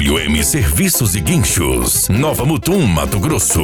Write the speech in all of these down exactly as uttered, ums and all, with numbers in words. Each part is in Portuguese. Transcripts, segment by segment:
W M Serviços e Guinchos, Nova Mutum, Mato Grosso.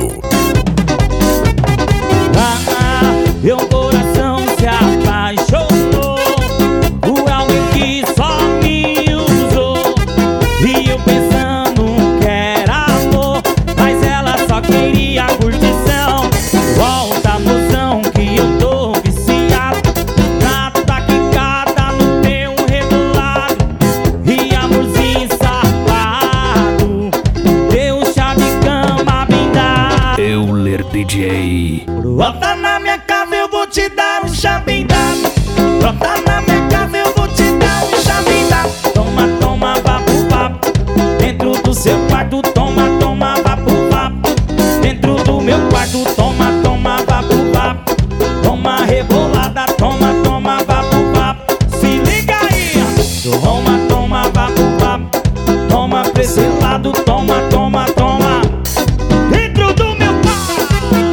Ah, meu coração se apaixonou por alguém que só me usou. E eu pensando que era amor, mas ela só queria curtição. Volta, mozão, que eu tô viciado na tua quicada, no teu rebolado. E amorzinho safado, teu chá de cama bem dado. Euler D J. Brota na minha casa, eu vou te dar um chá bem dado. Brota na minha casa, eu vou te dar um chá bem dado. Toma, toma, vapo, vapo. Dentro do seu quarto, toma, toma, vapo, vapo. Dentro do meu quarto, toma, toma, vapo, vapo. Toma rebolada, toma, toma, vapo, vapo. Se liga aí. Toma, toma, vapo, vapo. Toma pra esse lado, toma, toma, toma. Dentro do meu quarto.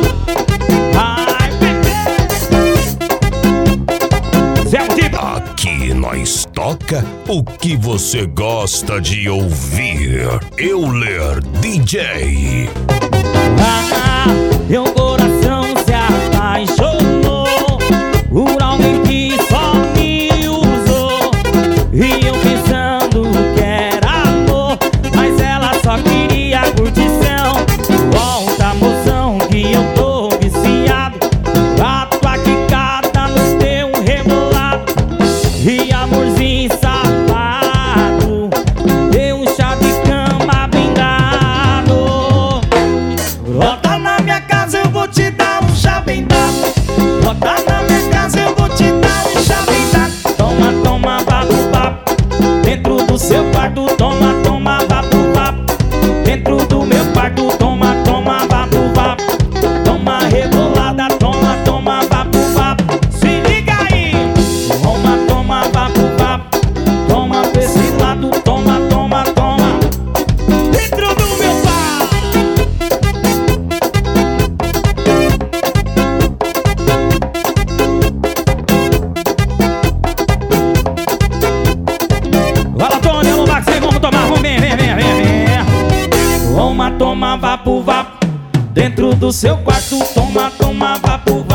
Aqui nós toca o que você gosta de ouvir. Euler D J. Ah, meu coração se apaixonou por alguém que só me usou. E eu pensando que era amor, mas ela só queria curtição. Volta, moção, que eu tô viciado na tua quicada, no teu rebolado. E amorzinho safado, deu um chá de cama bem dado. Brota na minha casa, eu vou te dar um chá bem dado. Brota na minha casa, eu vou te dar um chá bem dado. Toma, toma, vapo, vapo. Dentro do seu quarto, toma, toma, vapo, vapo. Dentro do meu quarto, toma, toma, vapo, vapo. Toma rebolada, toma, toma, vapo, vapo. Se liga aí. Toma, toma, vapo, vapo. Toma pra esse lado, toma, toma, toma. Dentro do meu quarto. Fala, Tony, vamos lá, que vocês vão tomar. Vamos, vem, vem, vem, vem, vem. Toma, toma, vapo, vapo. Dentro do seu quarto, toma, toma, vapo,